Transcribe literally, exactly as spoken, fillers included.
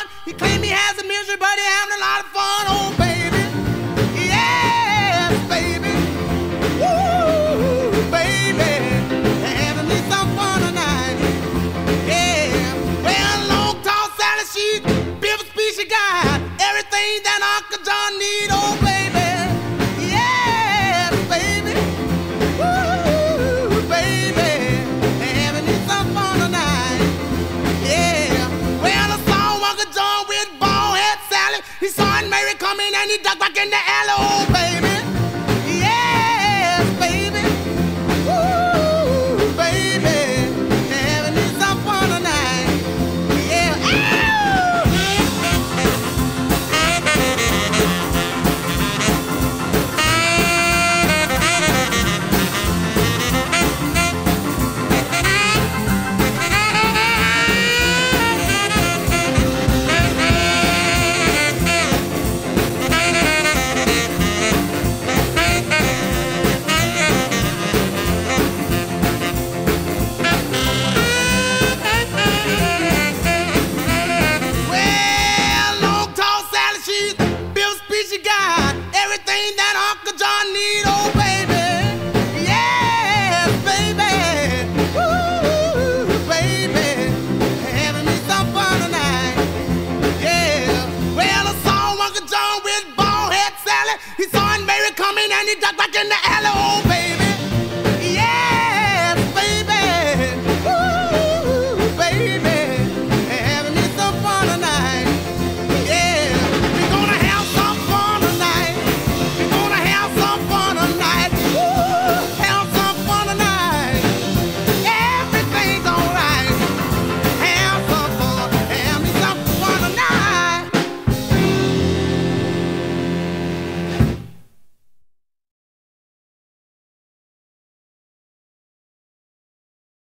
He claimed he has a misery, but he having a lot of fun. Oh, baby. Yes, baby. Woo, baby. Having me some fun tonight. Yeah. Well, long, tall Sally, she's Biff Speech guy. Everything that Uncle John need. Oh, baby. Yes, baby. Woo, baby. Having me some fun tonight. Yeah. Well, I saw Uncle John with bald head Sally. He saw Aunt Mary coming and he ducked back in the alley. Oh, baby.